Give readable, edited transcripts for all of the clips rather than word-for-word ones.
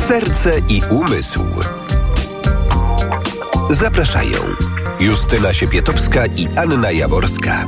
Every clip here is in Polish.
Serce i umysł. Zapraszają Justyna Siepietowska i Anna Jaworska.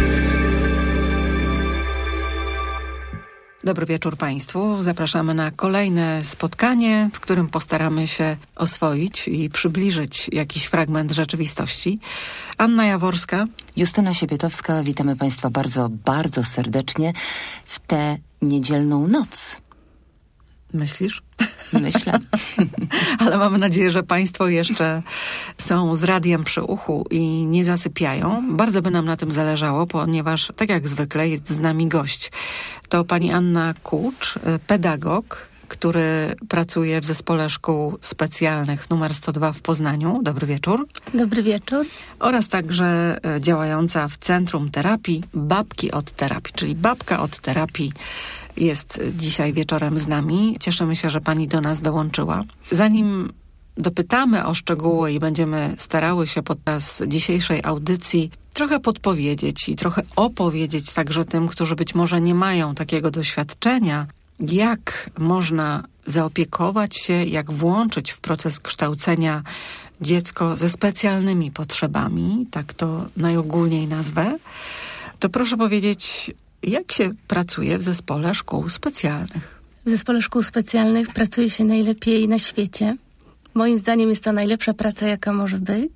Dobry wieczór Państwu. Zapraszamy na kolejne spotkanie, w którym postaramy się oswoić i przybliżyć jakiś fragment rzeczywistości. Anna Jaworska. Justyna Siepietowska. Witamy Państwa bardzo, bardzo serdecznie w tę niedzielną noc. Myślisz? Myślę. Ale mamy nadzieję, że Państwo jeszcze są z radiem przy uchu i nie zasypiają. Bardzo by nam na tym zależało, ponieważ tak jak zwykle jest z nami gość. To pani Anna Kucz, pedagog, który pracuje w Zespole Szkół Specjalnych nr 102 w Poznaniu. Dobry wieczór. Dobry wieczór. Oraz także działająca w Centrum Terapii Babki od Terapii, czyli babka od terapii jest dzisiaj wieczorem z nami. Cieszymy się, że pani do nas dołączyła. Zanim dopytamy o szczegóły i będziemy starały się podczas dzisiejszej audycji trochę podpowiedzieć i trochę opowiedzieć także tym, którzy być może nie mają takiego doświadczenia, jak można zaopiekować się, jak włączyć w proces kształcenia dziecko ze specjalnymi potrzebami, tak to najogólniej nazwę, to proszę powiedzieć, jak się pracuje w Zespole Szkół Specjalnych? W Zespole Szkół Specjalnych pracuje się najlepiej na świecie. Moim zdaniem jest to najlepsza praca, jaka może być,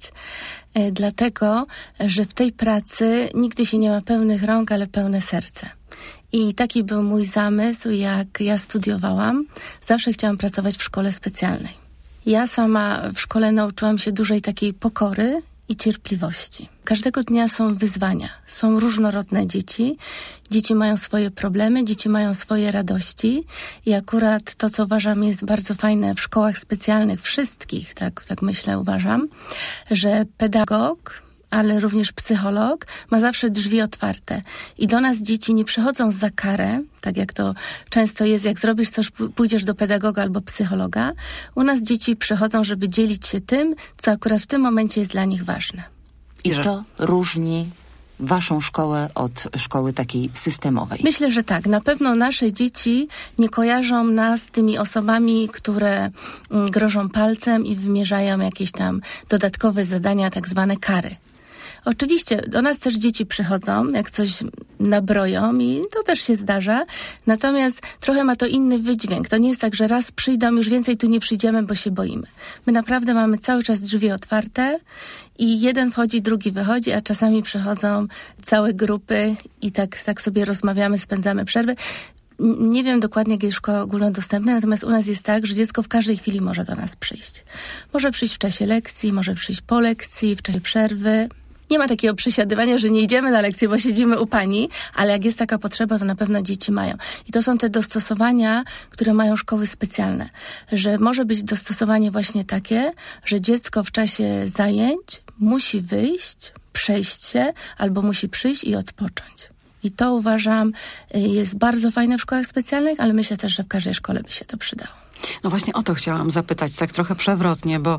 dlatego, że w tej pracy nigdy się nie ma pełnych rąk, ale pełne serce. I taki był mój zamysł, jak ja studiowałam. Zawsze chciałam pracować w szkole specjalnej. Ja sama w szkole nauczyłam się dużej takiej pokory i cierpliwości. Każdego dnia są wyzwania, są różnorodne dzieci. Dzieci mają swoje problemy, dzieci mają swoje radości i akurat to, co uważam jest bardzo fajne w szkołach specjalnych, wszystkich, tak myślę, uważam, że pedagog, ale również psycholog ma zawsze drzwi otwarte. I do nas dzieci nie przychodzą za karę, tak jak to często jest, jak zrobisz coś, pójdziesz do pedagoga albo psychologa. U nas dzieci przychodzą, żeby dzielić się tym, co akurat w tym momencie jest dla nich ważne. I to różni waszą szkołę od szkoły takiej systemowej? Myślę, że tak. Na pewno nasze dzieci nie kojarzą nas z tymi osobami, które grożą palcem i wymierzają jakieś tam dodatkowe zadania, tak zwane kary. Oczywiście do nas też dzieci przychodzą, jak coś nabroją i to też się zdarza, natomiast trochę ma to inny wydźwięk. To nie jest tak, że raz przyjdą, już więcej tu nie przyjdziemy, bo się boimy. My naprawdę mamy cały czas drzwi otwarte i jeden wchodzi, drugi wychodzi, a czasami przychodzą całe grupy i tak sobie rozmawiamy, spędzamy przerwy. Nie wiem dokładnie, jak jest szkoła ogólnodostępna, natomiast u nas jest tak, że dziecko w każdej chwili może do nas przyjść. Może przyjść w czasie lekcji, może przyjść po lekcji, w czasie przerwy. Nie ma takiego przysiadywania, że nie idziemy na lekcję, bo siedzimy u pani, ale jak jest taka potrzeba, to na pewno dzieci mają. I to są te dostosowania, które mają szkoły specjalne. Że może być dostosowanie właśnie takie, że dziecko w czasie zajęć musi wyjść, przejść się, albo musi przyjść i odpocząć. I to uważam jest bardzo fajne w szkołach specjalnych, ale myślę też, że w każdej szkole by się to przydało. No właśnie o to chciałam zapytać, tak trochę przewrotnie, bo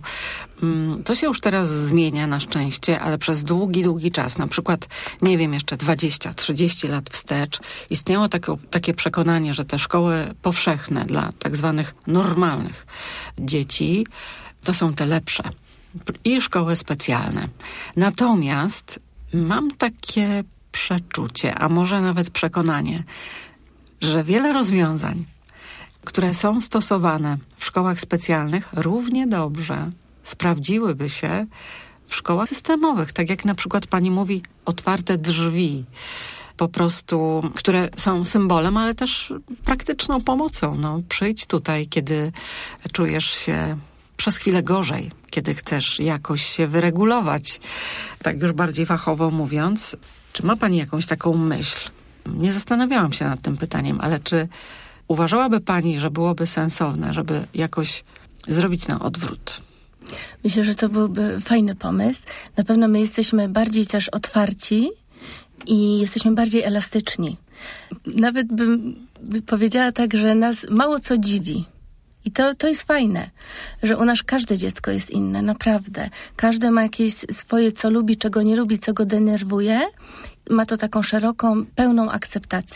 to się już teraz zmienia na szczęście, ale przez długi czas, na przykład, nie wiem, jeszcze 20-30 lat wstecz, istniało takie przekonanie, że te szkoły powszechne dla tak zwanych normalnych dzieci to są te lepsze i szkoły specjalne. Natomiast mam takie przeczucie, a może nawet przekonanie, że wiele rozwiązań, które są stosowane w szkołach specjalnych, równie dobrze sprawdziłyby się w szkołach systemowych. Tak jak na przykład pani mówi, otwarte drzwi, po prostu, które są symbolem, ale też praktyczną pomocą. No, przyjdź tutaj, kiedy czujesz się przez chwilę gorzej, kiedy chcesz jakoś się wyregulować. Tak już bardziej fachowo mówiąc. Czy ma pani jakąś taką myśl? Nie zastanawiałam się nad tym pytaniem, ale czy uważałaby pani, że byłoby sensowne, żeby jakoś zrobić na odwrót? Myślę, że to byłby fajny pomysł. Na pewno my jesteśmy bardziej też otwarci i jesteśmy bardziej elastyczni. Nawet bym powiedziała tak, że nas mało co dziwi. I to jest fajne, że u nas każde dziecko jest inne, naprawdę. Każde ma jakieś swoje, co lubi, czego nie lubi, co go denerwuje. Ma to taką szeroką, pełną akceptację.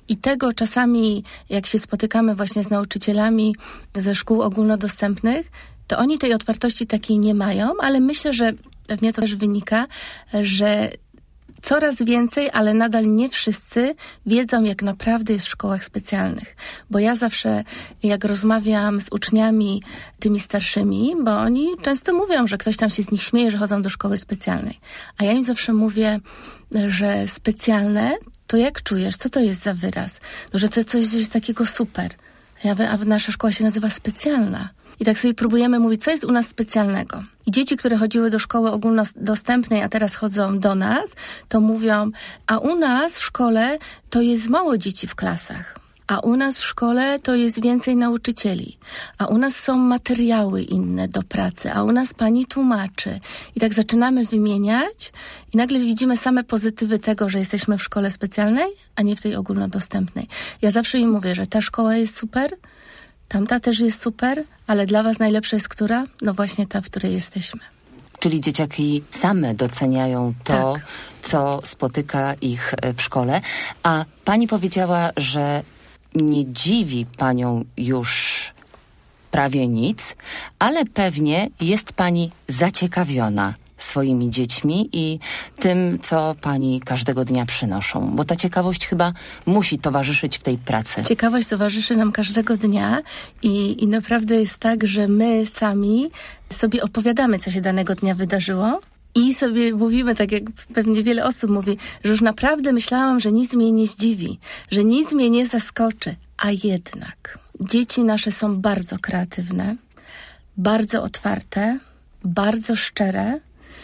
I tego czasami, jak się spotykamy właśnie z nauczycielami ze szkół ogólnodostępnych, to oni tej otwartości takiej nie mają, ale myślę, że pewnie to też wynika, że coraz więcej, ale nadal nie wszyscy wiedzą, jak naprawdę jest w szkołach specjalnych. Bo ja zawsze, jak rozmawiam z uczniami tymi starszymi, bo oni często mówią, że ktoś tam się z nich śmieje, że chodzą do szkoły specjalnej. A ja im zawsze mówię, że specjalne, to jak czujesz? Co to jest za wyraz? No, że to coś jest takiego super. A nasza szkoła się nazywa specjalna. I tak sobie próbujemy mówić, co jest u nas specjalnego. I dzieci, które chodziły do szkoły ogólnodostępnej, a teraz chodzą do nas, to mówią, a u nas w szkole to jest mało dzieci w klasach. A u nas w szkole to jest więcej nauczycieli. A u nas są materiały inne do pracy. A u nas pani tłumaczy. I tak zaczynamy wymieniać i nagle widzimy same pozytywy tego, że jesteśmy w szkole specjalnej, a nie w tej ogólnodostępnej. Ja zawsze im mówię, że ta szkoła jest super, tamta też jest super, ale dla was najlepsza jest która? No właśnie ta, w której jesteśmy. Czyli dzieciaki same doceniają to, Tak. co spotyka ich w szkole. A pani powiedziała, że nie dziwi panią już prawie nic, ale pewnie jest pani zaciekawiona swoimi dziećmi i tym, co pani każdego dnia przynoszą. Bo ta ciekawość chyba musi towarzyszyć w tej pracy. Ciekawość towarzyszy nam każdego dnia i naprawdę jest tak, że my sami sobie opowiadamy, co się danego dnia wydarzyło i sobie mówimy, tak jak pewnie wiele osób mówi, że już naprawdę myślałam, że nic mnie nie zdziwi, że nic mnie nie zaskoczy. A jednak dzieci nasze są bardzo kreatywne, bardzo otwarte, bardzo szczere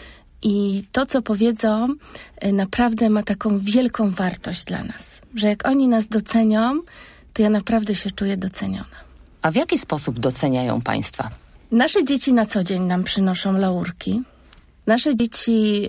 i to, co powiedzą, naprawdę ma taką wielką wartość dla nas. Że jak oni nas docenią, to ja naprawdę się czuję doceniona. A w jaki sposób doceniają państwa? Nasze dzieci na co dzień nam przynoszą laurki. Nasze dzieci,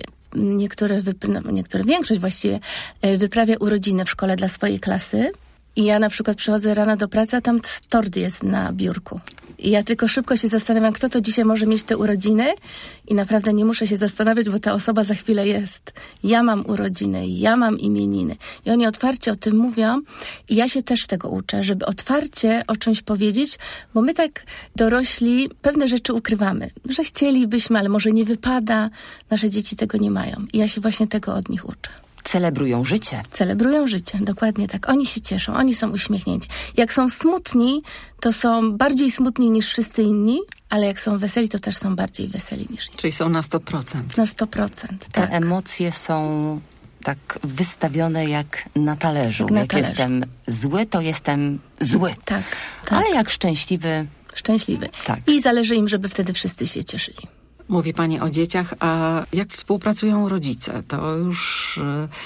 większość właściwie, wyprawia urodziny w szkole dla swojej klasy. I ja na przykład przychodzę rano do pracy, a tam tort jest na biurku. I ja tylko szybko się zastanawiam, kto to dzisiaj może mieć te urodziny i naprawdę nie muszę się zastanawiać, bo ta osoba za chwilę jest. Ja mam urodziny, ja mam imieniny. I oni otwarcie o tym mówią i ja się też tego uczę, żeby otwarcie o czymś powiedzieć, bo my tak dorośli pewne rzeczy ukrywamy. Że chcielibyśmy, ale może nie wypada. Nasze dzieci tego nie mają. I ja się właśnie tego od nich uczę. Celebrują życie. Celebrują życie, dokładnie tak. Oni się cieszą, oni są uśmiechnięci. Jak są smutni, to są bardziej smutni niż wszyscy inni, ale jak są weseli, to też są bardziej weseli niż inni. Czyli są na 100%. Na 100%, Te tak. emocje są tak wystawione jak na talerzu. Jak na jak talerzu. jestem zły, to jestem zły. Tak. Ale jak szczęśliwy, Szczęśliwy. Tak. I zależy im, żeby wtedy wszyscy się cieszyli. Mówi pani o dzieciach, a jak współpracują rodzice? To już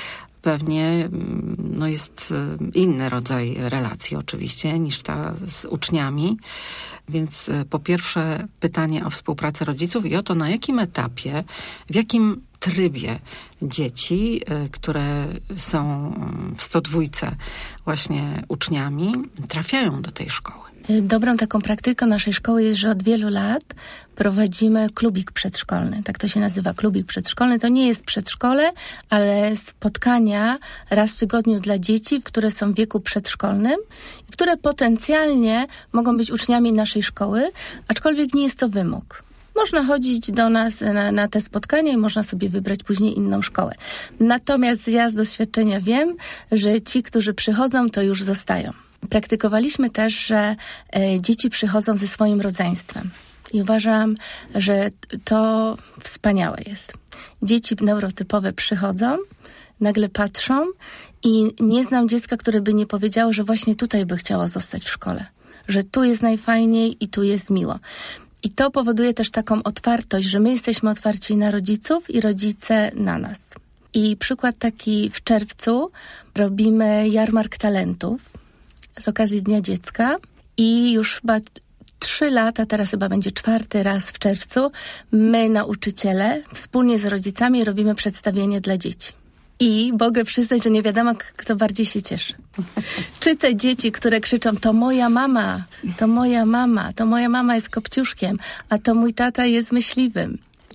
pewnie jest inny rodzaj relacji oczywiście niż ta z uczniami. Więc po pierwsze pytanie o współpracę rodziców i o to, na jakim etapie, w jakim trybie dzieci, które są w 102 właśnie uczniami, trafiają do tej szkoły. Dobrą taką praktyką naszej szkoły jest, że od wielu lat prowadzimy klubik przedszkolny. Tak to się nazywa, klubik przedszkolny. To nie jest przedszkole, ale spotkania raz w tygodniu dla dzieci, które są w wieku przedszkolnym i które potencjalnie mogą być uczniami naszej szkoły, aczkolwiek nie jest to wymóg. Można chodzić do nas na te spotkania i można sobie wybrać później inną szkołę. Natomiast ja z doświadczenia wiem, że ci, którzy przychodzą, to już zostają. Praktykowaliśmy też, że dzieci przychodzą ze swoim rodzeństwem. I uważam, że to wspaniałe jest. Dzieci neurotypowe przychodzą, nagle patrzą i nie znam dziecka, które by nie powiedziało, że właśnie tutaj by chciało zostać w szkole. Że tu jest najfajniej i tu jest miło. I to powoduje też taką otwartość, że my jesteśmy otwarci na rodziców i rodzice na nas. I przykład taki w czerwcu robimy jarmark talentów z okazji Dnia Dziecka i już chyba 3 lata, teraz chyba będzie 4. raz w czerwcu, my nauczyciele wspólnie z rodzicami robimy przedstawienie dla dzieci. I mogę przyznać, że nie wiadomo, kto bardziej się cieszy. Czy te dzieci, które krzyczą, to moja mama, to moja mama jest kopciuszkiem, a to mój tata jest myśliwym.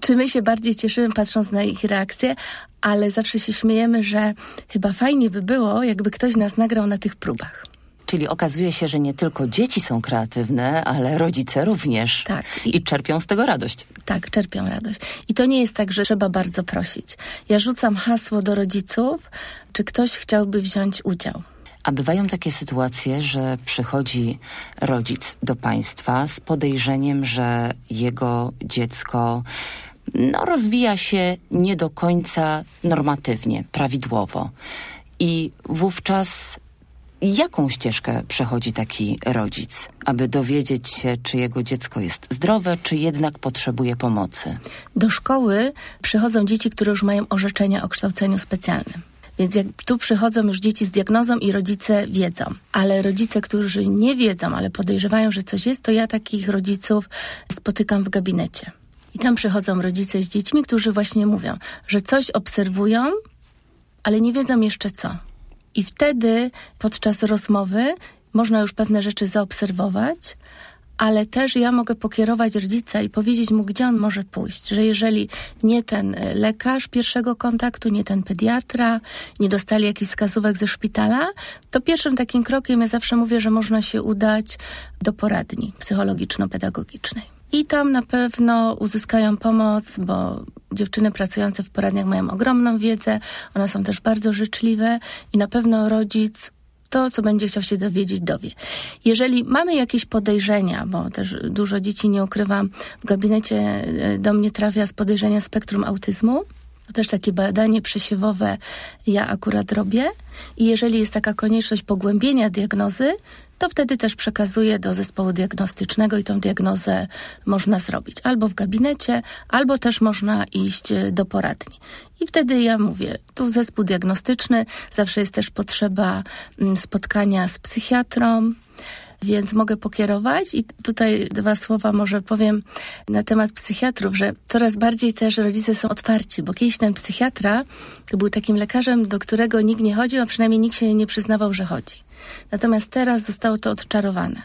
czy my się bardziej cieszymy, patrząc na ich reakcje, ale zawsze się śmiejemy, że chyba fajnie by było, jakby ktoś nas nagrał na tych próbach. Czyli okazuje się, że nie tylko dzieci są kreatywne, ale rodzice również. Tak. I czerpią z tego radość. Tak, czerpią radość. I to nie jest tak, że trzeba bardzo prosić. Ja rzucam hasło do rodziców, czy ktoś chciałby wziąć udział. A bywają takie sytuacje, że przychodzi rodzic do państwa z podejrzeniem, że jego dziecko rozwija się nie do końca normatywnie, prawidłowo. I wówczas jaką ścieżkę przechodzi taki rodzic, aby dowiedzieć się, czy jego dziecko jest zdrowe, czy jednak potrzebuje pomocy? Do szkoły przychodzą dzieci, które już mają orzeczenia o kształceniu specjalnym. Więc jak tu przychodzą już dzieci z diagnozą i rodzice wiedzą. Ale rodzice, którzy nie wiedzą, ale podejrzewają, że coś jest, to ja takich rodziców spotykam w gabinecie. I tam przychodzą rodzice z dziećmi, którzy właśnie mówią, że coś obserwują, ale nie wiedzą jeszcze co. I wtedy podczas rozmowy można już pewne rzeczy zaobserwować, ale też ja mogę pokierować rodzica i powiedzieć mu, gdzie on może pójść. Że jeżeli nie ten lekarz pierwszego kontaktu, nie ten pediatra, nie dostali jakichś wskazówek ze szpitala, to pierwszym takim krokiem ja zawsze mówię, że można się udać do poradni psychologiczno-pedagogicznej. I tam na pewno uzyskają pomoc, bo dziewczyny pracujące w poradniach mają ogromną wiedzę, one są też bardzo życzliwe i na pewno rodzic to, co będzie chciał się dowiedzieć, dowie. Jeżeli mamy jakieś podejrzenia, bo też dużo dzieci, nie ukrywam, w gabinecie do mnie trafia z podejrzenia spektrum autyzmu, to też takie badanie przesiewowe ja akurat robię i jeżeli jest taka konieczność pogłębienia diagnozy, to wtedy też przekazuję do zespołu diagnostycznego i tą diagnozę można zrobić albo w gabinecie, albo też można iść do poradni. I wtedy ja mówię, tu zespół diagnostyczny, zawsze jest też potrzeba spotkania z psychiatrą, więc mogę pokierować i tutaj 2 słowa może powiem na temat psychiatrów, że coraz bardziej też rodzice są otwarci, bo kiedyś ten psychiatra to był takim lekarzem, do którego nikt nie chodził, a przynajmniej nikt się nie przyznawał, że chodzi. Natomiast teraz zostało to odczarowane.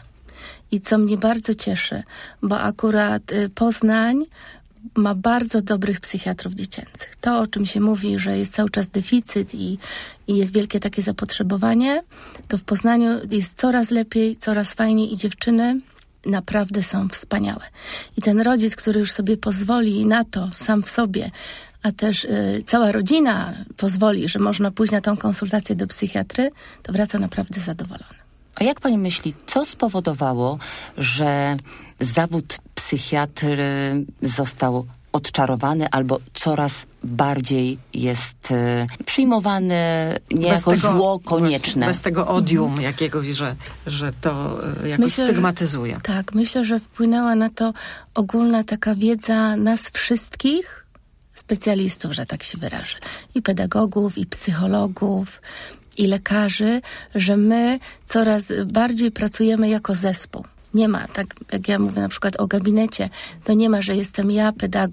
I co mnie bardzo cieszy, bo akurat Poznań ma bardzo dobrych psychiatrów dziecięcych. To, o czym się mówi, że jest cały czas deficyt i jest wielkie takie zapotrzebowanie, to w Poznaniu jest coraz lepiej, coraz fajniej i dziewczyny naprawdę są wspaniałe. I ten rodzic, który już sobie pozwoli na to sam w sobie, a też cała rodzina pozwoli, że można pójść na tą konsultację do psychiatry, to wraca naprawdę zadowolony. A jak pani myśli, co spowodowało, że zawód psychiatry został odczarowany albo coraz bardziej jest przyjmowany niejako zło konieczne? Bez tego odium jakiegoś, że to jakoś stygmatyzuje. Tak, myślę, że wpłynęła na to ogólna taka wiedza nas wszystkich, specjalistów, że tak się wyrażę, i pedagogów, i psychologów, i lekarzy, że my coraz bardziej pracujemy jako zespół. Nie ma, tak jak ja mówię na przykład o gabinecie, to nie ma, że jestem ja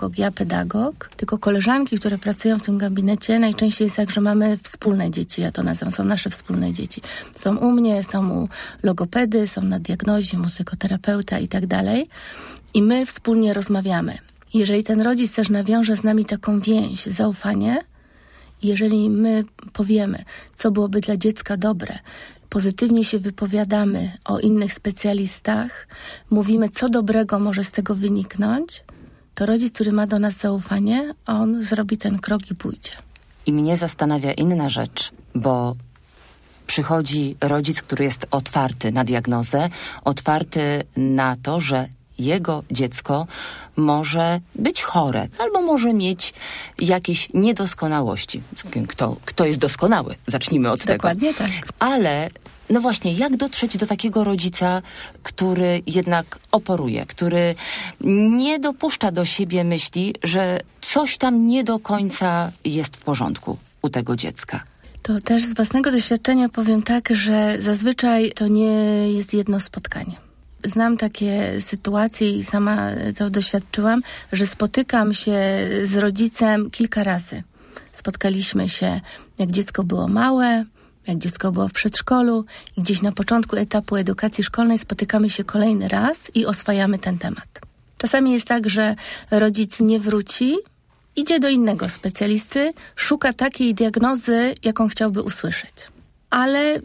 pedagog, tylko koleżanki, które pracują w tym gabinecie, najczęściej jest tak, że mamy wspólne dzieci, ja to nazywam, są nasze wspólne dzieci. Są u mnie, są u logopedy, są na diagnozie, muzykoterapeuta i tak dalej. I my wspólnie rozmawiamy. Jeżeli ten rodzic też nawiąże z nami taką więź, zaufanie, jeżeli my powiemy, co byłoby dla dziecka dobre, pozytywnie się wypowiadamy o innych specjalistach, mówimy, co dobrego może z tego wyniknąć, to rodzic, który ma do nas zaufanie, on zrobi ten krok i pójdzie. I mnie zastanawia inna rzecz, bo przychodzi rodzic, który jest otwarty na diagnozę, otwarty na to, że jego dziecko może być chore albo może mieć jakieś niedoskonałości. Kto jest doskonały? Zacznijmy od tego. Dokładnie tak. Ale no właśnie, jak dotrzeć do takiego rodzica, który jednak oporuje, który nie dopuszcza do siebie myśli, że coś tam nie do końca jest w porządku u tego dziecka? To też z własnego doświadczenia powiem tak, że zazwyczaj to nie jest jedno spotkanie. Znam takie sytuacje i sama to doświadczyłam, że spotykam się z rodzicem kilka razy. Spotkaliśmy się, jak dziecko było małe, jak dziecko było w przedszkolu i gdzieś na początku etapu edukacji szkolnej spotykamy się kolejny raz i oswajamy ten temat. Czasami jest tak, że rodzic nie wróci, idzie do innego specjalisty, szuka takiej diagnozy, jaką chciałby usłyszeć. Ale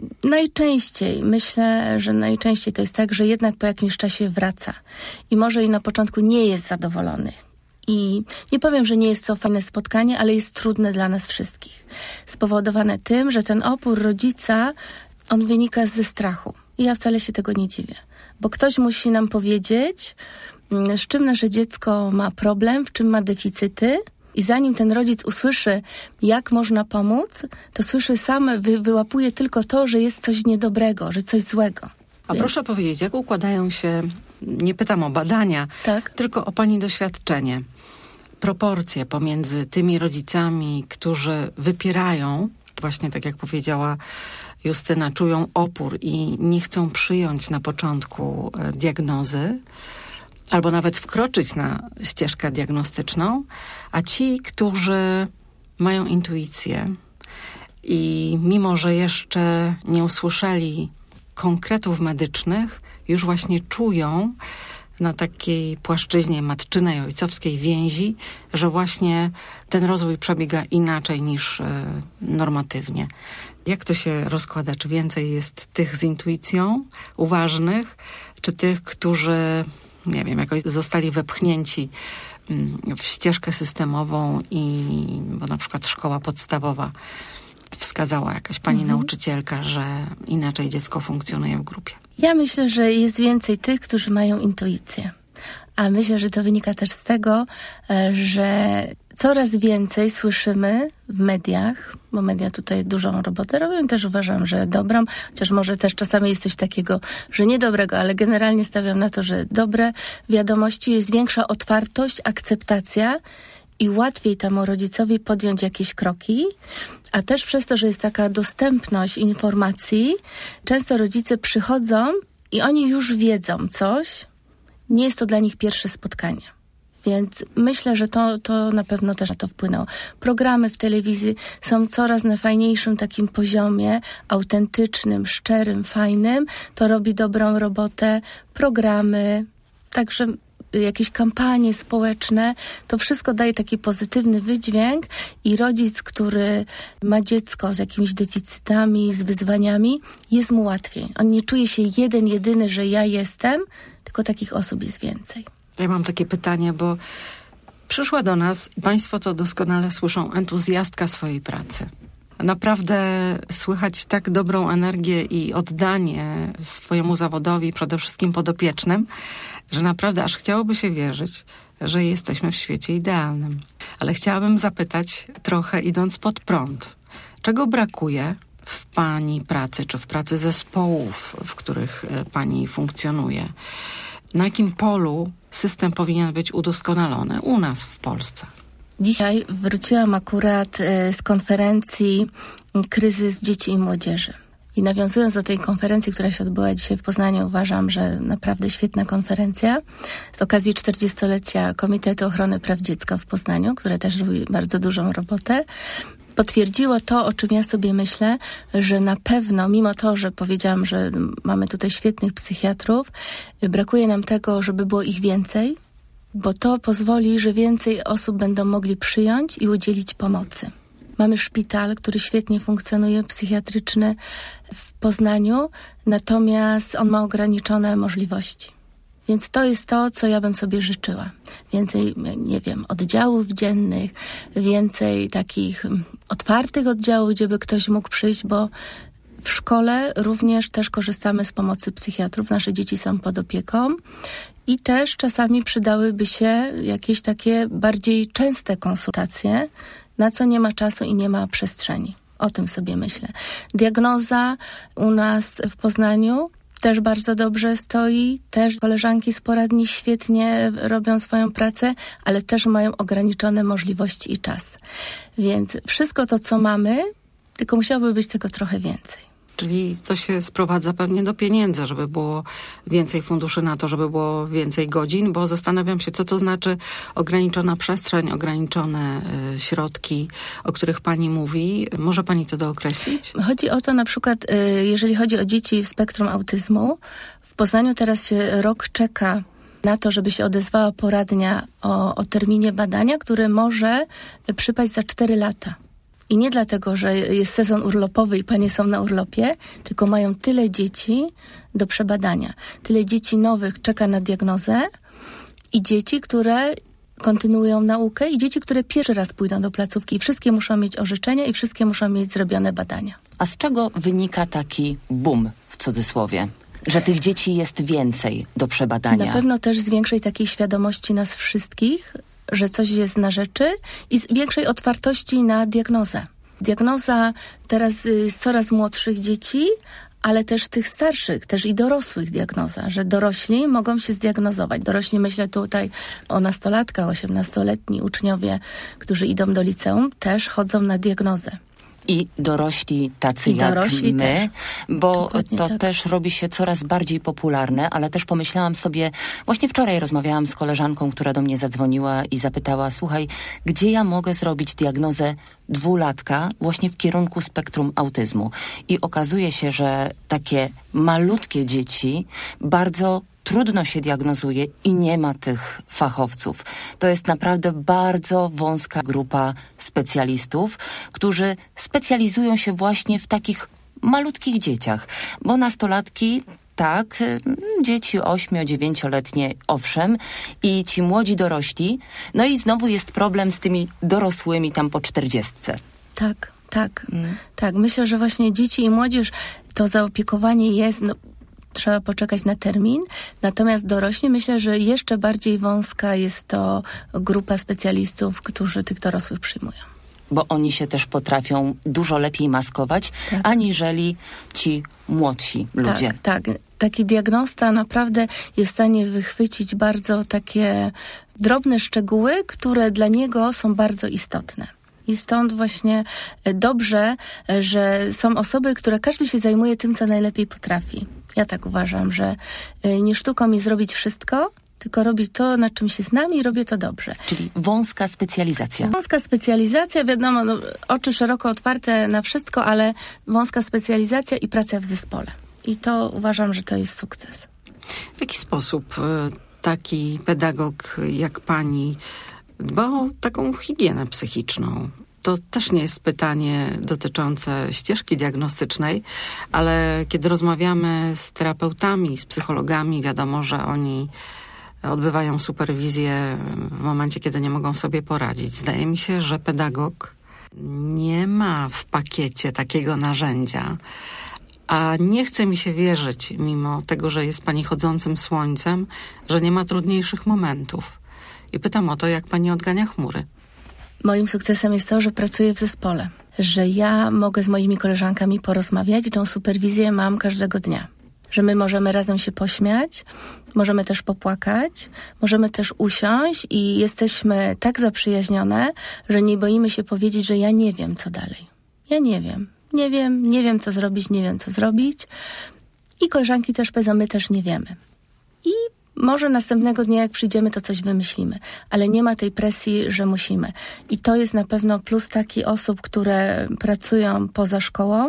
myślę, że najczęściej to jest tak, że jednak po jakimś czasie wraca. I może i na początku nie jest zadowolony. I nie powiem, że nie jest to fajne spotkanie, ale jest trudne dla nas wszystkich. Spowodowane tym, że ten opór rodzica, on wynika ze strachu. I ja wcale się tego nie dziwię. Bo ktoś musi nam powiedzieć, z czym nasze dziecko ma problem, w czym ma deficyty. I zanim ten rodzic usłyszy, jak można pomóc, to słyszy sam, wyłapuje tylko to, że jest coś niedobrego, że coś złego. A proszę powiedzieć, jak układają się, nie pytam o badania, tak, tylko o pani doświadczenie, proporcje pomiędzy tymi rodzicami, którzy wypierają, właśnie tak jak powiedziała Justyna, czują opór i nie chcą przyjąć na początku diagnozy, albo nawet wkroczyć na ścieżkę diagnostyczną, a ci, którzy mają intuicję i mimo, że jeszcze nie usłyszeli konkretów medycznych, już właśnie czują na takiej płaszczyźnie matczynej, ojcowskiej więzi, że właśnie ten rozwój przebiega inaczej niż normatywnie. Jak to się rozkłada? Czy więcej jest tych z intuicją, uważnych, czy tych, którzy, nie wiem, jakoś zostali wepchnięci w ścieżkę systemową bo na przykład szkoła podstawowa wskazała jakaś pani nauczycielka, że inaczej dziecko funkcjonuje w grupie? Ja myślę, że jest więcej tych, którzy mają intuicję. A myślę, że to wynika też z tego, że coraz więcej słyszymy w mediach, bo media tutaj dużą robotę robią, też uważam, że dobrą, chociaż może też czasami jest coś takiego, że niedobrego, ale generalnie stawiam na to, że dobre wiadomości, jest większa otwartość, akceptacja i łatwiej temu rodzicowi podjąć jakieś kroki, a też przez to, że jest taka dostępność informacji, często rodzice przychodzą i oni już wiedzą coś, nie jest to dla nich pierwsze spotkanie. Więc myślę, że to na pewno też na to wpłynęło. Programy w telewizji są coraz na fajniejszym takim poziomie, autentycznym, szczerym, fajnym. To robi dobrą robotę. Programy, także jakieś kampanie społeczne, to wszystko daje taki pozytywny wydźwięk i rodzic, który ma dziecko z jakimiś deficytami, z wyzwaniami, jest mu łatwiej. On nie czuje się jedyny, że ja jestem, tylko takich osób jest więcej. Ja mam takie pytanie, bo przyszła do nas, i państwo to doskonale słyszą, entuzjastka swojej pracy. Naprawdę słychać tak dobrą energię i oddanie swojemu zawodowi, przede wszystkim podopiecznym, że naprawdę aż chciałoby się wierzyć, że jesteśmy w świecie idealnym. Ale chciałabym zapytać trochę, idąc pod prąd, czego brakuje w pani pracy, czy w pracy zespołów, w których pani funkcjonuje? Na jakim polu system powinien być udoskonalony u nas w Polsce? Dzisiaj wróciłam akurat z konferencji Kryzys Dzieci i Młodzieży. I nawiązując do tej konferencji, która się odbyła dzisiaj w Poznaniu, uważam, że naprawdę świetna konferencja. Z okazji 40-lecia Komitetu Ochrony Praw Dziecka w Poznaniu, które też robi bardzo dużą robotę, potwierdziło to, o czym ja sobie myślę, że na pewno, mimo to, że powiedziałam, że mamy tutaj świetnych psychiatrów, brakuje nam tego, żeby było ich więcej, bo to pozwoli, że więcej osób będą mogli przyjąć i udzielić pomocy. Mamy szpital, który świetnie funkcjonuje, psychiatryczny w Poznaniu, natomiast on ma ograniczone możliwości. Więc to jest to, co ja bym sobie życzyła. Więcej, nie wiem, oddziałów dziennych, więcej takich otwartych oddziałów, gdzie by ktoś mógł przyjść, bo w szkole również też korzystamy z pomocy psychiatrów. Nasze dzieci są pod opieką i też czasami przydałyby się jakieś takie bardziej częste konsultacje, na co nie ma czasu i nie ma przestrzeni. O tym sobie myślę. Diagnoza u nas w Poznaniu też bardzo dobrze stoi. Też koleżanki z poradni świetnie robią swoją pracę, ale też mają ograniczone możliwości i czas. Więc wszystko to, co mamy, tylko musiałoby być tego trochę więcej. Czyli to się sprowadza pewnie do pieniędzy, żeby było więcej funduszy na to, żeby było więcej godzin, bo zastanawiam się, co to znaczy ograniczona przestrzeń, ograniczone środki, o których pani mówi. Może pani to dookreślić? Chodzi o to na przykład, jeżeli chodzi o dzieci w spektrum autyzmu, w Poznaniu teraz się rok czeka na to, żeby się odezwała poradnia o terminie badania, który może przypaść za 4 lata. I nie dlatego, że jest sezon urlopowy i panie są na urlopie, tylko mają tyle dzieci do przebadania. Tyle dzieci nowych czeka na diagnozę i dzieci, które kontynuują naukę i dzieci, które pierwszy raz pójdą do placówki. I wszystkie muszą mieć orzeczenia i wszystkie muszą mieć zrobione badania. A z czego wynika taki boom, w cudzysłowie? Że tych dzieci jest więcej do przebadania? Na pewno też z większej takiej świadomości nas wszystkich, że coś jest na rzeczy i z większej otwartości na diagnozę. Diagnoza teraz jest coraz młodszych dzieci, ale też tych starszych, też i dorosłych diagnoza, że dorośli mogą się zdiagnozować. Dorośli, myślę tutaj o nastolatkach, 18-letni uczniowie, którzy idą do liceum, też chodzą na diagnozę. I dorośli tacy jak my, też. Bo Dokładnie to tak. też robi się coraz bardziej popularne, ale też pomyślałam sobie, właśnie wczoraj rozmawiałam z koleżanką, która do mnie zadzwoniła i zapytała, słuchaj, gdzie ja mogę zrobić diagnozę 2-latka właśnie w kierunku spektrum autyzmu. I okazuje się, że takie malutkie dzieci bardzo trudno się diagnozuje i nie ma tych fachowców. To jest naprawdę bardzo wąska grupa specjalistów, którzy specjalizują się właśnie w takich malutkich dzieciach, bo nastolatki, tak, dzieci 8-9-letnie, owszem, i ci młodzi dorośli, no i znowu jest problem z tymi dorosłymi tam po 40. Tak. Tak. Myślę, że właśnie dzieci i młodzież, to zaopiekowanie jest... Trzeba poczekać na termin. Natomiast dorośli, myślę, że jeszcze bardziej wąska jest to grupa specjalistów, którzy tych dorosłych przyjmują. Bo oni się też potrafią dużo lepiej maskować, Tak. aniżeli ci młodsi ludzie. Tak. Taki diagnosta naprawdę jest w stanie wychwycić bardzo takie drobne szczegóły, które dla niego są bardzo istotne. I stąd właśnie dobrze, że są osoby, które każdy się zajmuje tym, co najlepiej potrafi. Ja tak uważam, że nie sztuką jest zrobić wszystko, tylko robić to, na czym się znam i robię to dobrze. Czyli wąska specjalizacja. Wąska specjalizacja, wiadomo, oczy szeroko otwarte na wszystko, ale wąska specjalizacja i praca w zespole. I to uważam, że to jest sukces. W jaki sposób taki pedagog jak pani dba o taką higienę psychiczną? To też nie jest pytanie dotyczące ścieżki diagnostycznej, ale kiedy rozmawiamy z terapeutami, z psychologami, wiadomo, że oni odbywają superwizję w momencie, kiedy nie mogą sobie poradzić. Zdaje mi się, że pedagog nie ma w pakiecie takiego narzędzia, a nie chce mi się wierzyć, mimo tego, że jest pani chodzącym słońcem, że nie ma trudniejszych momentów. I pytam o to, jak pani odgania chmury. Moim sukcesem jest to, że pracuję w zespole, że ja mogę z moimi koleżankami porozmawiać i tą superwizję mam każdego dnia. Że my możemy razem się pośmiać, możemy też popłakać, możemy też usiąść i jesteśmy tak zaprzyjaźnione, że nie boimy się powiedzieć, że ja nie wiem, co dalej. Ja nie wiem, co zrobić. I koleżanki też powiedzą, my też nie wiemy. I może następnego dnia, jak przyjdziemy, to coś wymyślimy. Ale nie ma tej presji, że musimy. I to jest na pewno plus takich osób, które pracują poza szkołą,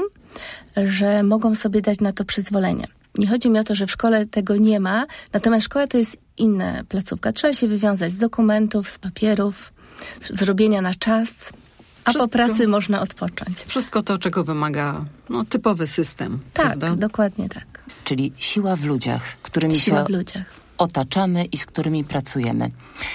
że mogą sobie dać na to przyzwolenie. Nie chodzi mi o to, że w szkole tego nie ma, natomiast szkoła to jest inna placówka. Trzeba się wywiązać z dokumentów, z papierów, z robienia na czas, a po pracy można odpocząć. Wszystko to, czego wymaga typowy system. Tak, prawda? dokładnie tak. Czyli siła w ludziach, którymi Siła w ludziach. otaczamy i z którymi pracujemy.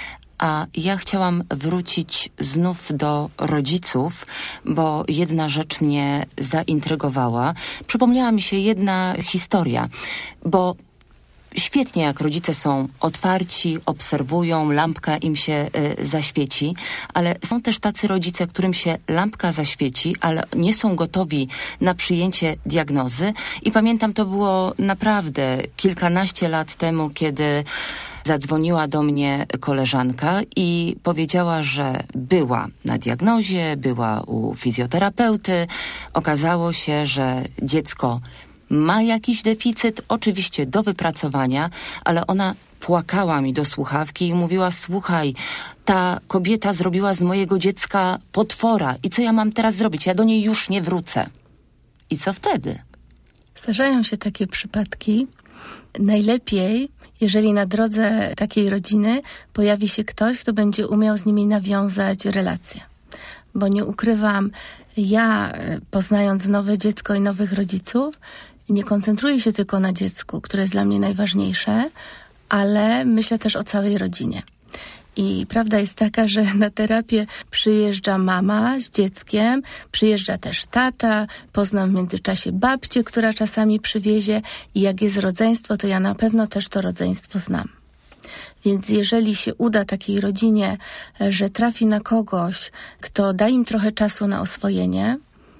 A ja chciałam wrócić znów do rodziców, bo jedna rzecz mnie zaintrygowała. Przypomniała mi się jedna historia, bo świetnie, jak rodzice są otwarci, obserwują, lampka im się zaświeci, ale są też tacy rodzice, którym się lampka zaświeci, ale nie są gotowi na przyjęcie diagnozy. I pamiętam, to było naprawdę kilkanaście lat temu, kiedy zadzwoniła do mnie koleżanka i powiedziała, że była na diagnozie, była u fizjoterapeuty. Okazało się, że dziecko ma jakiś deficyt, oczywiście do wypracowania, ale ona płakała mi do słuchawki i mówiła, słuchaj, ta kobieta zrobiła z mojego dziecka potwora i co ja mam teraz zrobić? Ja do niej już nie wrócę. I co wtedy? Zdarzają się takie przypadki. najlepiej, jeżeli na drodze takiej rodziny pojawi się ktoś, kto będzie umiał z nimi nawiązać relacje. Bo nie ukrywam, ja poznając nowe dziecko i nowych rodziców, nie koncentruję się tylko na dziecku, które jest dla mnie najważniejsze, ale myślę też o całej rodzinie. I prawda jest taka, że na terapię przyjeżdża mama z dzieckiem, przyjeżdża też tata, poznam w międzyczasie babcię, która czasami przywiezie i jak jest rodzeństwo, to ja na pewno też to rodzeństwo znam. Więc jeżeli się uda takiej rodzinie, że trafi na kogoś, kto da im trochę czasu na oswojenie,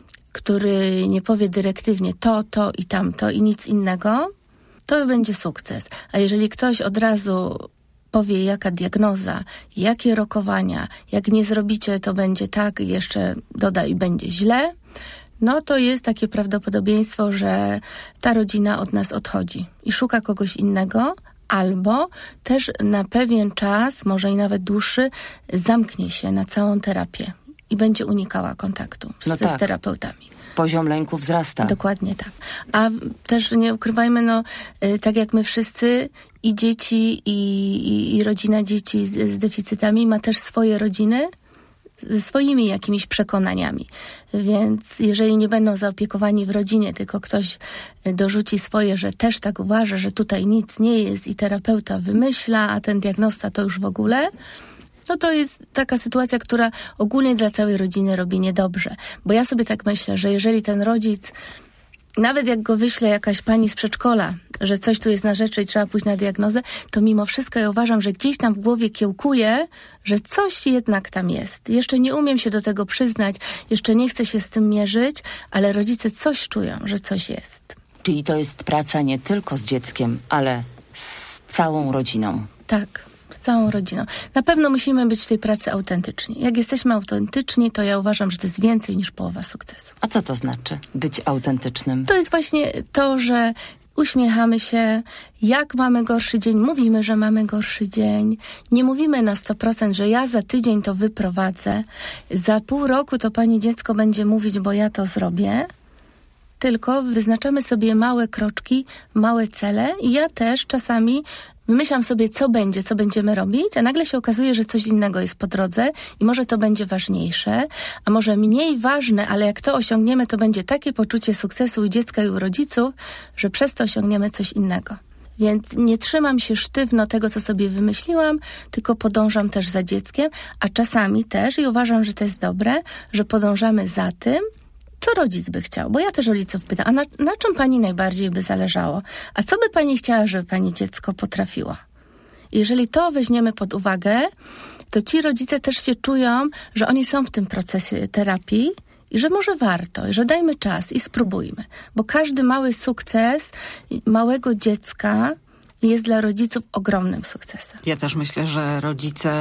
który nie powie dyrektywnie to i tamto i nic innego, to będzie sukces. A jeżeli ktoś od razu powie, jaka diagnoza, jakie rokowania, jak nie zrobicie, to będzie tak i jeszcze doda i będzie źle, no to jest takie prawdopodobieństwo, że ta rodzina od nas odchodzi i szuka kogoś innego, albo też na pewien czas, może i nawet dłuższy, zamknie się na całą terapię i będzie unikała kontaktu z terapeutami. Poziom lęku wzrasta. Dokładnie tak. A też nie ukrywajmy, tak jak my wszyscy, i dzieci, i rodzina dzieci z deficytami ma też swoje rodziny ze swoimi jakimiś przekonaniami. Więc jeżeli nie będą zaopiekowani w rodzinie, tylko ktoś dorzuci swoje, że też tak uważa, że tutaj nic nie jest i terapeuta wymyśla, a ten diagnosta to już w ogóle, no to jest taka sytuacja, która ogólnie dla całej rodziny robi niedobrze. Bo ja sobie tak myślę, że jeżeli ten rodzic, nawet jak go wyśle jakaś pani z przedszkola, że coś tu jest na rzeczy i trzeba pójść na diagnozę, to mimo wszystko ja uważam, że gdzieś tam w głowie kiełkuje, że coś jednak tam jest. Jeszcze nie umiem się do tego przyznać, jeszcze nie chcę się z tym mierzyć, ale rodzice coś czują, że coś jest. Czyli to jest praca nie tylko z dzieckiem, ale z całą rodziną. Tak. Z całą rodziną. Na pewno musimy być w tej pracy autentyczni. Jak jesteśmy autentyczni, to ja uważam, że to jest więcej niż połowa sukcesu. A co to znaczy być autentycznym? To jest właśnie to, że uśmiechamy się, jak mamy gorszy dzień, mówimy, że mamy gorszy dzień. Nie mówimy na 100%, że ja za tydzień to wyprowadzę. Za pół roku to pani dziecko będzie mówić, bo ja to zrobię. Tylko wyznaczamy sobie małe kroczki, małe cele i ja też czasami wymyślam sobie, co będziemy robić, a nagle się okazuje, że coś innego jest po drodze i może to będzie ważniejsze, a może mniej ważne, ale jak to osiągniemy, to będzie takie poczucie sukcesu u dziecka i u rodziców, że przez to osiągniemy coś innego. Więc nie trzymam się sztywno tego, co sobie wymyśliłam, tylko podążam też za dzieckiem, a czasami też, i uważam, że to jest dobre, że podążamy za tym, co rodzic by chciał, bo ja też rodziców pytam, a na czym pani najbardziej by zależało? A co by pani chciała, żeby pani dziecko potrafiło? Jeżeli to weźmiemy pod uwagę, to ci rodzice też się czują, że oni są w tym procesie terapii i że może warto, i że dajmy czas i spróbujmy. Bo każdy mały sukces małego dziecka jest dla rodziców ogromnym sukcesem. Ja też myślę, że rodzice,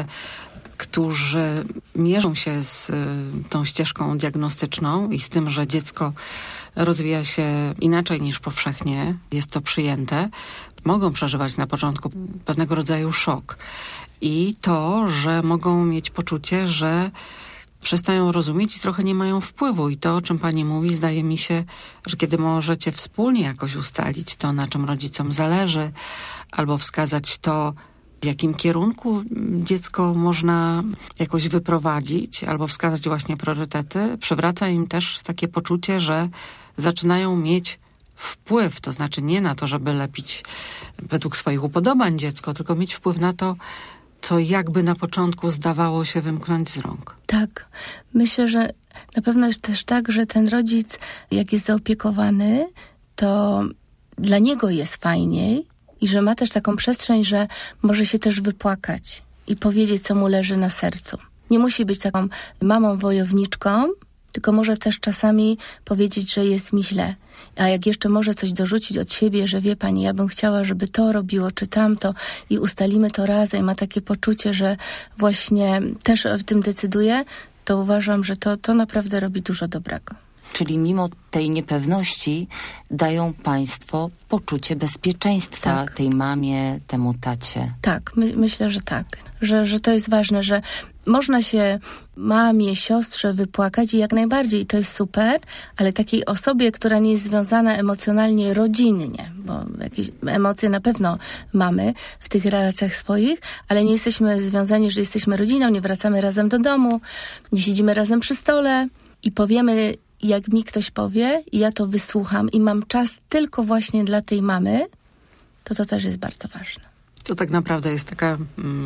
którzy mierzą się z tą ścieżką diagnostyczną i z tym, że dziecko rozwija się inaczej niż powszechnie, jest to przyjęte, mogą przeżywać na początku pewnego rodzaju szok. I to, że mogą mieć poczucie, że przestają rozumieć i trochę nie mają wpływu. I to, o czym pani mówi, zdaje mi się, że kiedy możecie wspólnie jakoś ustalić to, na czym rodzicom zależy, albo wskazać to, w jakim kierunku dziecko można jakoś wyprowadzić, albo wskazać właśnie priorytety, przywraca im też takie poczucie, że zaczynają mieć wpływ, to znaczy nie na to, żeby lepić według swoich upodobań dziecko, tylko mieć wpływ na to, co jakby na początku zdawało się wymknąć z rąk. Tak. Myślę, że na pewno jest też tak, że ten rodzic, jak jest zaopiekowany, to dla niego jest fajniej i że ma też taką przestrzeń, że może się też wypłakać i powiedzieć, co mu leży na sercu. Nie musi być taką mamą wojowniczką, tylko może też czasami powiedzieć, że jest mi źle. A jak jeszcze może coś dorzucić od siebie, że wie pani, ja bym chciała, żeby to robiło, czy tamto i ustalimy to razem, ma takie poczucie, że właśnie też w tym decyduje, to uważam, że to naprawdę robi dużo dobrego. Czyli mimo tej niepewności dają państwo poczucie bezpieczeństwa tak. tej mamie, temu tacie. Tak, myślę, że tak. Że to jest ważne, że można się mamie, siostrze wypłakać i jak najbardziej to jest super, ale takiej osobie, która nie jest związana emocjonalnie rodzinnie, bo jakieś emocje na pewno mamy w tych relacjach swoich, ale nie jesteśmy związani, że jesteśmy rodziną, nie wracamy razem do domu, nie siedzimy razem przy stole i powiemy, jak mi ktoś powie i ja to wysłucham i mam czas tylko właśnie dla tej mamy, to też jest bardzo ważne. To tak naprawdę jest taka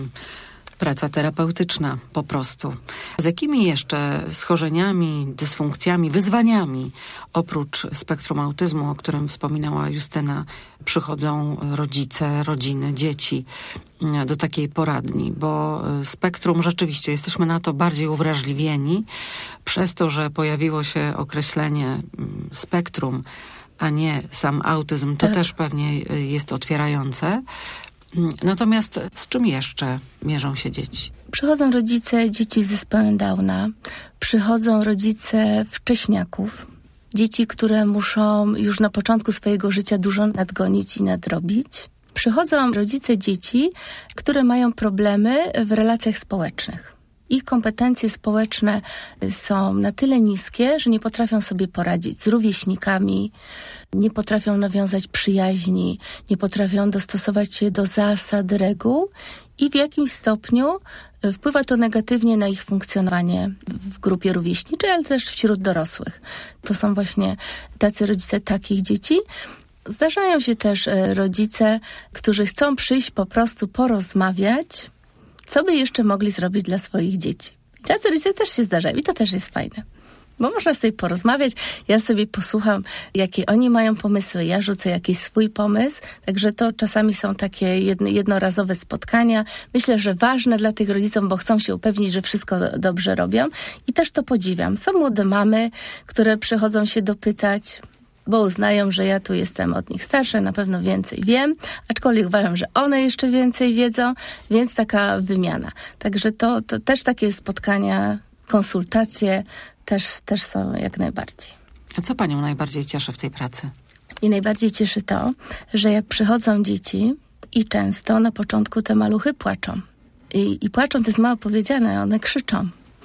praca terapeutyczna po prostu. Z jakimi jeszcze schorzeniami, dysfunkcjami, wyzwaniami oprócz spektrum autyzmu, o którym wspominała Justyna, przychodzą rodzice, rodziny, dzieci do takiej poradni? Bo spektrum rzeczywiście, jesteśmy na to bardziej uwrażliwieni przez to, że pojawiło się określenie spektrum, a nie sam autyzm, to też pewnie jest otwierające. Natomiast z czym jeszcze mierzą się dzieci? Przychodzą rodzice dzieci z zespołem Downa, przychodzą rodzice wcześniaków, dzieci, które muszą już na początku swojego życia dużo nadgonić i nadrobić. Przychodzą rodzice dzieci, które mają problemy w relacjach społecznych. Ich kompetencje społeczne są na tyle niskie, że nie potrafią sobie poradzić z rówieśnikami, nie potrafią nawiązać przyjaźni, nie potrafią dostosować się do zasad, reguł i w jakimś stopniu wpływa to negatywnie na ich funkcjonowanie w grupie rówieśniczej, ale też wśród dorosłych. To są właśnie tacy rodzice takich dzieci. Zdarzają się też rodzice, którzy chcą przyjść po prostu porozmawiać, co by jeszcze mogli zrobić dla swoich dzieci. I tacy rodzice też się zdarzają i to też jest fajne. Bo można sobie porozmawiać, ja sobie posłucham, jakie oni mają pomysły, ja rzucę jakiś swój pomysł, także to czasami są takie jednorazowe spotkania. Myślę, że ważne dla tych rodziców, bo chcą się upewnić, że wszystko dobrze robią i też to podziwiam. Są młode mamy, które przychodzą się dopytać, bo uznają, że ja tu jestem od nich starsza, na pewno więcej wiem, aczkolwiek uważam, że one jeszcze więcej wiedzą, więc taka wymiana. Także to też takie spotkania, konsultacje też są jak najbardziej. A co panią najbardziej cieszy w tej pracy? I najbardziej cieszy to, że jak przychodzą dzieci i często na początku te maluchy płaczą. I płaczą, to jest mało powiedziane, one krzyczą.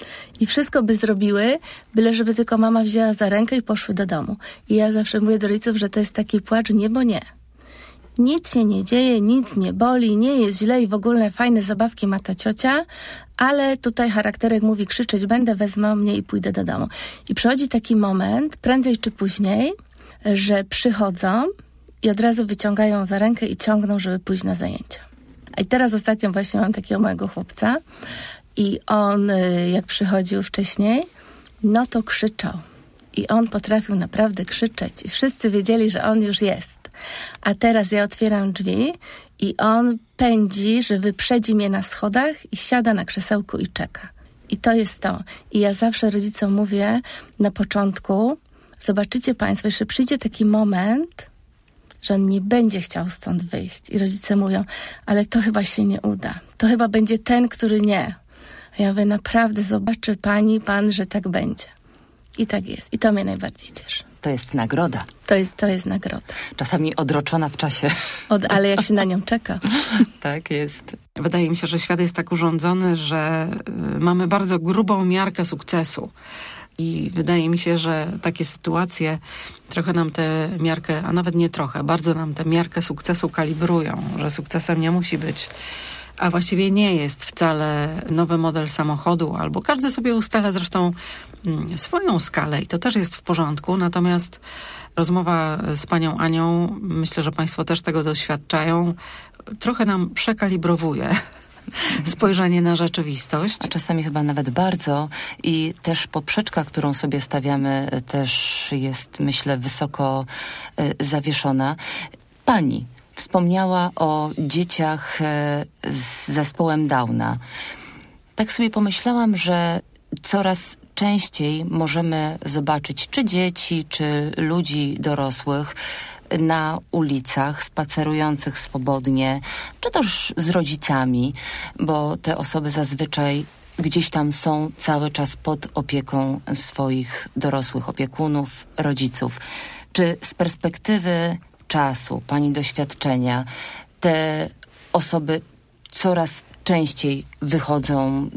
I wszystko by zrobiły, byle żeby tylko mama wzięła za rękę i poszły do domu. I ja zawsze mówię do rodziców, że to jest taki płacz nie, bo nie. Nic się nie dzieje, nic nie boli, nie jest źle i w ogóle fajne zabawki ma ta ciocia, ale tutaj charakterek mówi krzyczeć będę, wezmą mnie i pójdę do domu. I przychodzi taki moment, prędzej czy później, że przychodzą i od razu wyciągają za rękę i ciągną, żeby pójść na zajęcia. I teraz ostatnio właśnie mam takiego małego chłopca i on jak przychodził wcześniej, no to krzyczał. I on potrafił naprawdę krzyczeć i wszyscy wiedzieli, że on już jest. A teraz ja otwieram drzwi i on pędzi, że wyprzedzi mnie na schodach i siada na krzesełku i czeka. I to jest to. I ja zawsze rodzicom mówię na początku, zobaczycie państwo, jeszcze przyjdzie taki moment, że on nie będzie chciał stąd wyjść. I rodzice mówią, ale to chyba się nie uda. To chyba będzie ten, który nie. A ja mówię, naprawdę zobaczy pani, pan, że tak będzie. I tak jest. I to mnie najbardziej cieszy. To jest nagroda. To jest nagroda. Czasami odroczona w czasie. Ale jak się na nią czeka. Tak jest. Wydaje mi się, że świat jest tak urządzony, że mamy bardzo grubą miarkę sukcesu. I wydaje mi się, że takie sytuacje trochę nam tę miarkę, a nawet nie trochę, bardzo nam tę miarkę sukcesu kalibrują, że sukcesem nie musi być, a właściwie nie jest wcale nowy model samochodu, albo każdy sobie ustala zresztą swoją skalę i to też jest w porządku, natomiast rozmowa z panią Anią, myślę, że państwo też tego doświadczają, trochę nam przekalibrowuje spojrzenie na rzeczywistość. A czasami chyba nawet bardzo i też poprzeczka, którą sobie stawiamy, też jest, myślę, wysoko zawieszona. Pani wspomniała o dzieciach z zespołem Downa. Tak sobie pomyślałam, że coraz częściej możemy zobaczyć czy dzieci, czy ludzi dorosłych na ulicach, spacerujących swobodnie, czy też z rodzicami, bo te osoby zazwyczaj gdzieś tam są cały czas pod opieką swoich dorosłych opiekunów, rodziców. Czy z perspektywy czasu, pani doświadczenia, te osoby coraz częściej wychodzą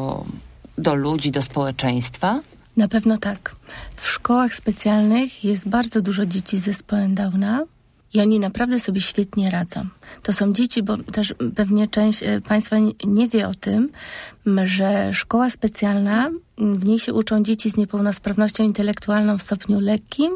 do ludzi, do społeczeństwa? Na pewno tak. W szkołach specjalnych jest bardzo dużo dzieci z zespołem Downa I oni naprawdę sobie świetnie radzą. To są dzieci, bo też pewnie część Państwa nie wie o tym, że szkoła specjalna, w niej się uczą dzieci z niepełnosprawnością intelektualną w stopniu lekkim,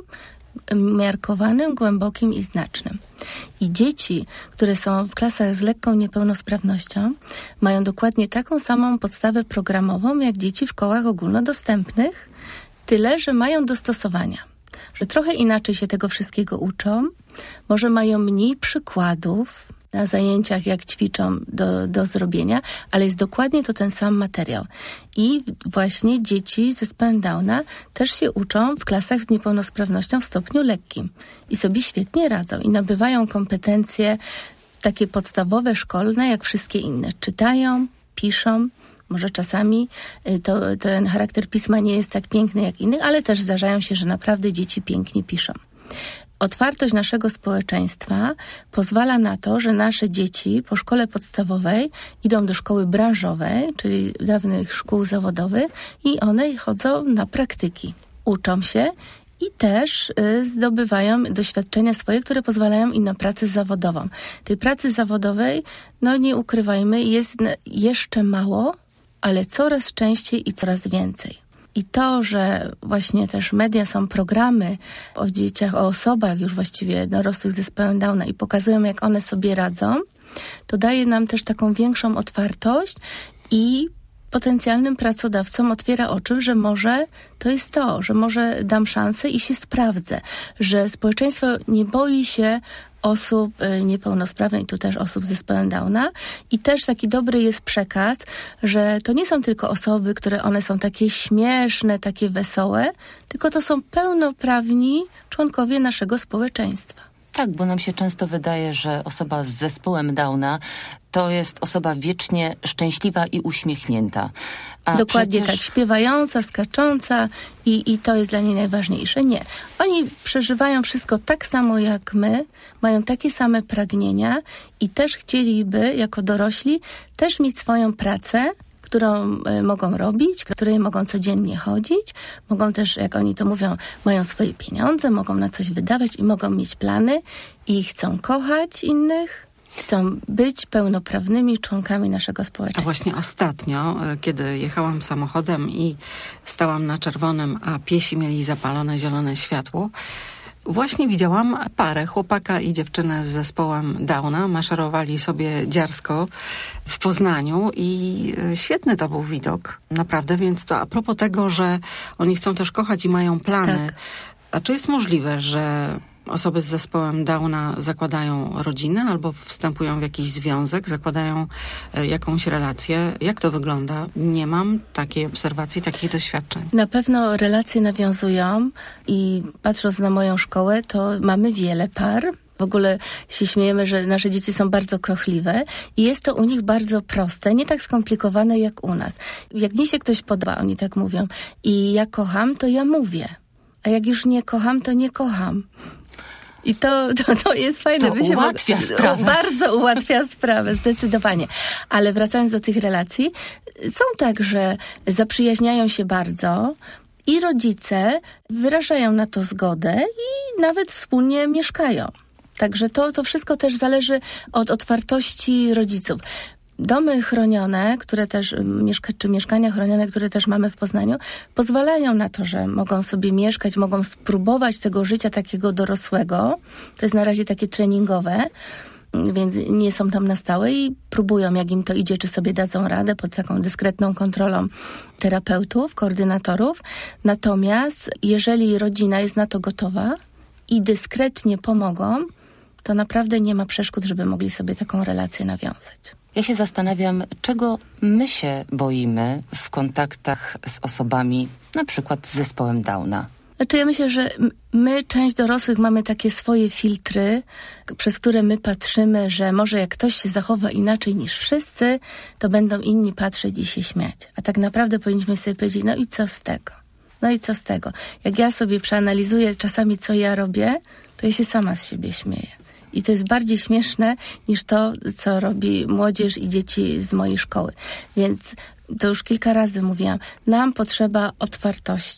miarkowanym, głębokim i znacznym. I dzieci, które są w klasach z lekką niepełnosprawnością, mają dokładnie taką samą podstawę programową, jak dzieci w szkołach ogólnodostępnych, tyle, że mają dostosowania. Że trochę inaczej się tego wszystkiego uczą, może mają mniej przykładów na zajęciach, jak ćwiczą do zrobienia, ale jest dokładnie to ten sam materiał. I właśnie dzieci z zespołem Downa też się uczą w klasach z niepełnosprawnością w stopniu lekkim i sobie świetnie radzą i nabywają kompetencje takie podstawowe, szkolne, jak wszystkie inne. Czytają, piszą. Może czasami ten charakter pisma nie jest tak piękny jak innych, ale też zdarzają się, że naprawdę dzieci pięknie piszą. Otwartość naszego społeczeństwa pozwala na to, że nasze dzieci po szkole podstawowej idą do szkoły branżowej, czyli dawnych szkół zawodowych i one chodzą na praktyki. Uczą się i też zdobywają doświadczenia swoje, które pozwalają im na pracę zawodową. Tej pracy zawodowej, nie ukrywajmy, jest jeszcze mało, ale coraz częściej i coraz więcej. I to, że właśnie też media są programy o dzieciach, o osobach już właściwie dorosłych z zespołem Downa i pokazują, jak one sobie radzą, to daje nam też taką większą otwartość i potencjalnym pracodawcom otwiera oczy, że może to jest to, że może dam szansę i się sprawdzę, że społeczeństwo nie boi się osób niepełnosprawnych i tu też osób z zespołem Downa i też taki dobry jest przekaz, że to nie są tylko osoby, które one są takie śmieszne, takie wesołe, tylko to są pełnoprawni członkowie naszego społeczeństwa. Tak, bo nam się często wydaje, że osoba z zespołem Downa to jest osoba wiecznie szczęśliwa i uśmiechnięta. A dokładnie tak, śpiewająca, skacząca i to jest dla niej najważniejsze. Nie. Oni przeżywają wszystko tak samo jak my, mają takie same pragnienia i też chcieliby, jako dorośli, też mieć swoją pracę, którą mogą robić, której mogą codziennie chodzić, mogą też, jak oni to mówią, mają swoje pieniądze, mogą na coś wydawać i mogą mieć plany i chcą kochać innych, chcą być pełnoprawnymi członkami naszego społeczeństwa. A właśnie ostatnio, kiedy jechałam samochodem i stałam na czerwonym, a piesi mieli zapalone zielone światło, właśnie widziałam parę, chłopaka i dziewczynę z zespołem Downa. Maszerowali sobie dziarsko w Poznaniu i świetny to był widok, naprawdę. Więc to a propos tego, że oni chcą też kochać i mają plany. Tak. A czy jest możliwe, że osoby z zespołem Downa zakładają rodzinę albo wstępują w jakiś związek, zakładają jakąś relację? Jak to wygląda? Nie mam takiej obserwacji, takich doświadczeń. Na pewno relacje nawiązują i patrząc na moją szkołę, to mamy wiele par. W ogóle się śmiejemy, że nasze dzieci są bardzo kochliwe i jest to u nich bardzo proste, nie tak skomplikowane jak u nas. Jak mi się ktoś podoba, oni tak mówią, i ja kocham, to ja mówię. A jak już nie kocham, to nie kocham. I to jest fajne. To ułatwia sprawę. Bardzo ułatwia sprawę, zdecydowanie. Ale wracając do tych relacji, są tak, że zaprzyjaźniają się bardzo i rodzice wyrażają na to zgodę i nawet wspólnie mieszkają. Także to wszystko też zależy od otwartości rodziców. Domy chronione, które też czy mieszkania chronione, które też mamy w Poznaniu, pozwalają na to, że mogą sobie mieszkać, mogą spróbować tego życia takiego dorosłego. To jest na razie takie treningowe, więc nie są tam na stałe i próbują, jak im to idzie, czy sobie dadzą radę pod taką dyskretną kontrolą terapeutów, koordynatorów. Natomiast jeżeli rodzina jest na to gotowa i dyskretnie pomogą, to naprawdę nie ma przeszkód, żeby mogli sobie taką relację nawiązać. Ja się zastanawiam, czego my się boimy w kontaktach z osobami, na przykład z zespołem Downa. Znaczy ja myślę, że my, część dorosłych, mamy takie swoje filtry, przez które my patrzymy, że może jak ktoś się zachowa inaczej niż wszyscy, to będą inni patrzeć i się śmiać. A tak naprawdę powinniśmy sobie powiedzieć, no i co z tego? No i co z tego? Jak ja sobie przeanalizuję czasami, co ja robię, to ja się sama z siebie śmieję. I to jest bardziej śmieszne niż to, co robi młodzież i dzieci z mojej szkoły. Więc to już kilka razy mówiłam, nam potrzeba otwartości.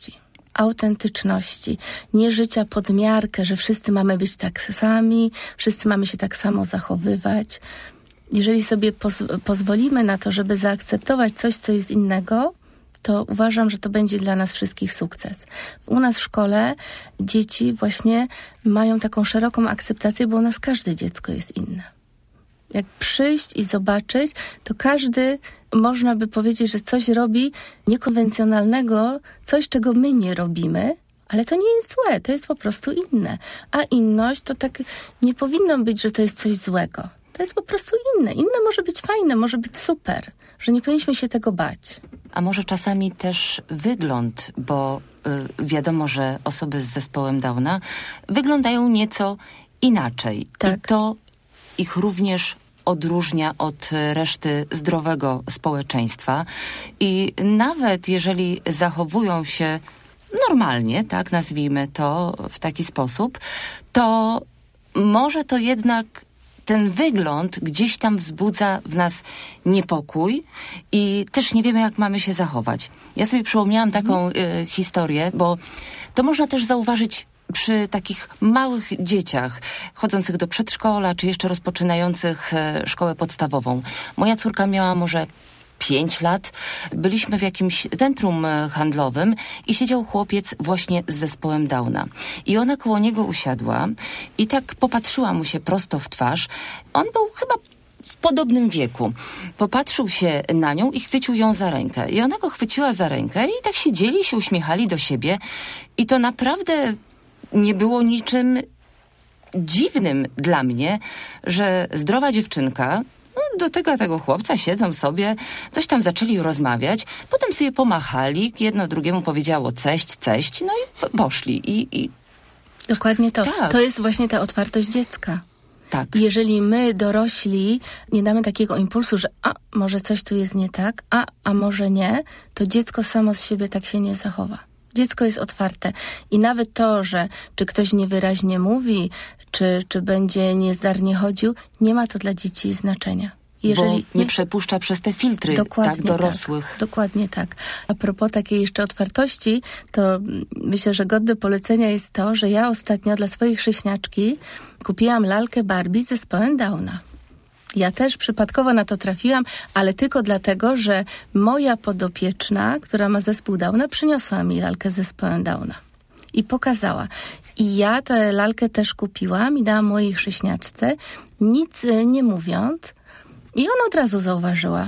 autentyczności, nie życia pod miarkę, że wszyscy mamy być tak sami, wszyscy mamy się tak samo zachowywać. Jeżeli sobie pozwolimy na to, żeby zaakceptować coś, co jest innego, to uważam, że to będzie dla nas wszystkich sukces. U nas w szkole dzieci właśnie mają taką szeroką akceptację, bo u nas każde dziecko jest inne. Jak przyjść i zobaczyć, to każdy, można by powiedzieć, że coś robi niekonwencjonalnego, coś, czego my nie robimy, ale to nie jest złe, to jest po prostu inne. A inność to tak nie powinno być, że to jest coś złego. To jest po prostu inne. Inne może być fajne, może być super, że nie powinniśmy się tego bać. A może czasami też wygląd, bo wiadomo, że osoby z zespołem Downa wyglądają nieco inaczej. Tak. I to ich również odróżnia od reszty zdrowego społeczeństwa. I nawet jeżeli zachowują się normalnie, tak nazwijmy to w taki sposób, to może to jednak ten wygląd gdzieś tam wzbudza w nas niepokój i też nie wiemy, jak mamy się zachować. Ja sobie przypomniałam taką historię, bo to można też zauważyć przy takich małych dzieciach chodzących do przedszkola, czy jeszcze rozpoczynających szkołę podstawową. Moja córka miała może 5 lat. Byliśmy w jakimś centrum handlowym i siedział chłopiec właśnie z zespołem Downa. I ona koło niego usiadła i tak popatrzyła mu się prosto w twarz. On był chyba w podobnym wieku. Popatrzył się na nią i chwycił ją za rękę. I ona go chwyciła za rękę i tak siedzieli, się uśmiechali do siebie. I to naprawdę nie było niczym dziwnym dla mnie, że zdrowa dziewczynka dotyka tego chłopca, siedzą sobie, coś tam zaczęli rozmawiać, potem sobie pomachali, jedno drugiemu powiedziało ceść, no i poszli. I Dokładnie to. Tak. To jest właśnie ta otwartość dziecka. tak. Jeżeli my, dorośli, nie damy takiego impulsu, że może coś tu jest nie tak, a może nie, to dziecko samo z siebie tak się nie zachowa. Dziecko jest otwarte i nawet to, że czy ktoś niewyraźnie mówi, czy będzie niezdarnie chodził, nie ma to dla dzieci znaczenia. Jeżeli bo nie przepuszcza przez te filtry tak dorosłych. Tak, dokładnie tak. A propos takiej jeszcze otwartości, to myślę, że godne polecenia jest to, że ja ostatnio dla swojej chrześniaczki kupiłam lalkę Barbie z zespołem Downa. Ja też przypadkowo na to trafiłam, ale tylko dlatego, że moja podopieczna, która ma zespół Downa, przyniosła mi lalkę z zespołem Downa i pokazała. I ja tę lalkę też kupiłam i dałam mojej chrześniaczce, nic nie mówiąc. I ona od razu zauważyła,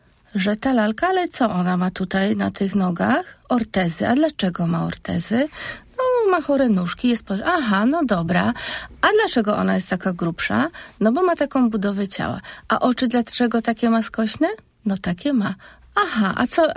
że ta lalka, ale co ona ma tutaj na tych nogach? Ortezy. A dlaczego ma ortezy? No, ma chore nóżki, jest... Aha, no dobra. A dlaczego ona jest taka grubsza? No, bo ma taką budowę ciała. A oczy dlaczego takie ma skośne? No, takie ma. Aha,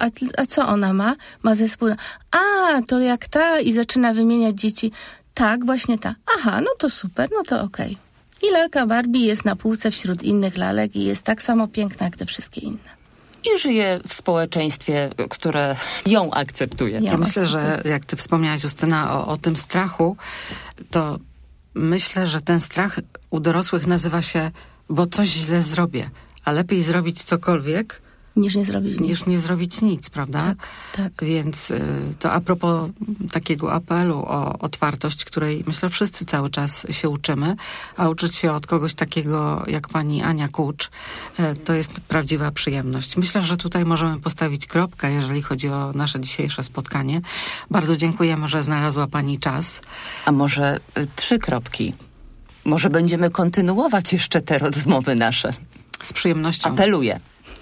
a co ona ma? Ma zespół... A, to jak ta i zaczyna wymieniać dzieci. Tak, właśnie ta. Aha, no to super, no to okej. I lalka Barbie jest na półce wśród innych lalek i jest tak samo piękna jak te wszystkie inne. I żyje w społeczeństwie, które ją akceptuje. Ja myślę, że jak ty wspomniałaś, Justyna, o tym strachu, to myślę, że ten strach u dorosłych nazywa się, bo coś źle zrobię, a lepiej zrobić cokolwiek, niż nie zrobić nic. Niż nie zrobić nic, prawda? Tak. Więc to a propos takiego apelu o otwartość, której myślę wszyscy cały czas się uczymy, a uczyć się od kogoś takiego jak pani Ania Kucz, to jest prawdziwa przyjemność. Myślę, że tutaj możemy postawić kropkę, jeżeli chodzi o nasze dzisiejsze spotkanie. Bardzo dziękujemy, że znalazła pani czas. A może 3 kropki? Może będziemy kontynuować jeszcze te rozmowy nasze? Z przyjemnością. Apeluję.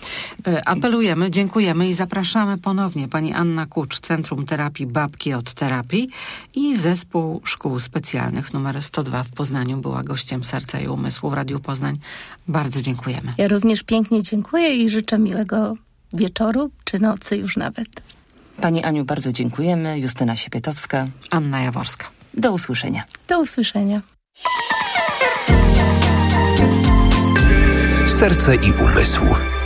Apelujemy, dziękujemy i zapraszamy ponownie. Pani Anna Kucz, Centrum Terapii Babki od Terapii i Zespół Szkół Specjalnych numer 102 w Poznaniu była gościem Serca i Umysłu w Radiu Poznań. Bardzo dziękujemy. Ja również pięknie dziękuję i życzę miłego wieczoru czy nocy już nawet. Pani Aniu, bardzo dziękujemy. Justyna Siepietowska. Anna Jaworska. Do usłyszenia. Do usłyszenia. Serce i Umysł.